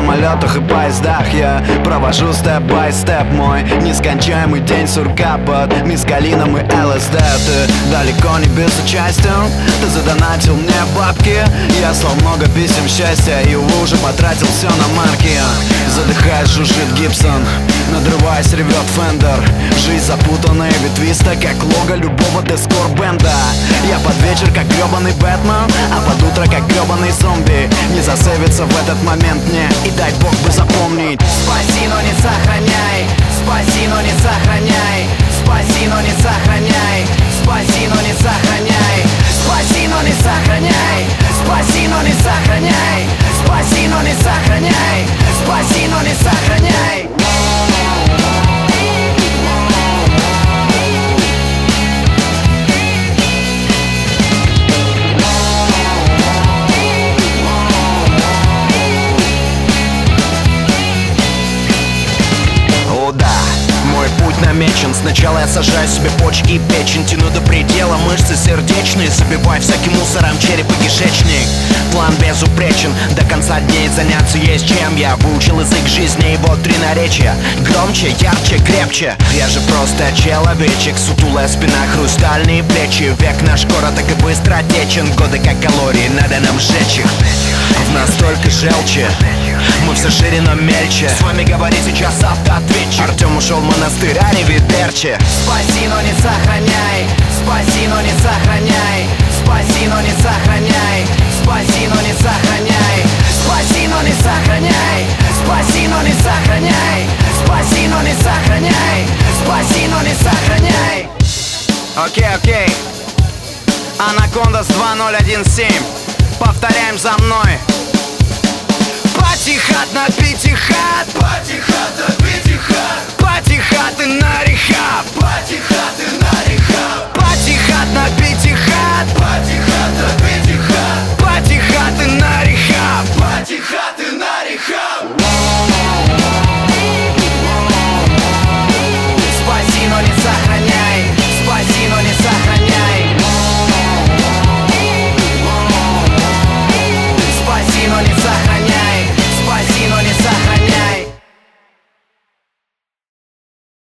самолетах и поездах я провожу степ-бай-степ мой нескончаемый день сурка под мискалином и ЛСД. Ты далеко не безучастен, ты задонатил мне бабки. Я слал много писем счастья и, увы, уже потратил все на марки. Задыхаясь, жужжит Гибсон, надрываясь, ревет Фендер. Жизнь запутанная, ветвиста, как лого любого дескор-бенда. Я под вечер, как гребаный Бэтмен, а под утро, как гребаный зомби. Не засейвиться в этот момент мне, и дай бог бы запомнить. Спаси, но не сохраняй. Спаси, но не сохраняй. Спаси, но не сохраняй. Спаси, но не сохраняй. Спаси, но не сохраняй. Спаси, но не сохраняй. Спаси, но не сохраняй. Спаси, но не сохраняй. Мой путь намечен. Сначала я сажаю себе почки и печень, тяну до предела мышцы сердечные, забиваю всяким мусором череп и кишечник. План безупречен, до конца дней заняться есть чем. Я выучил язык жизни, его три наречия: громче, ярче, крепче. Я же просто человечек, сутулая спина, хрустальные плечи. Век наш короток и быстро течен, годы как калории, надо нам сжечь их. В нас только желчи, мы все шире, но мельче. С вами говорит сейчас автоответчик. Артем ушел в монастырь, а не Видерчи. Спаси, но не сохраняй. Спаси, но не сохраняй. Спаси, но не сохраняй. Спаси, но не сохраняй. Спаси, но не сохраняй. Спаси, но не сохраняй. Спаси, но не сохраняй. Спаси, но не сохраняй. Окей. Анакондас 2017. Повторяем за мной. Патихат на пятихат. Патихат на пятихат. Патихат и на рехаб. Патихат и на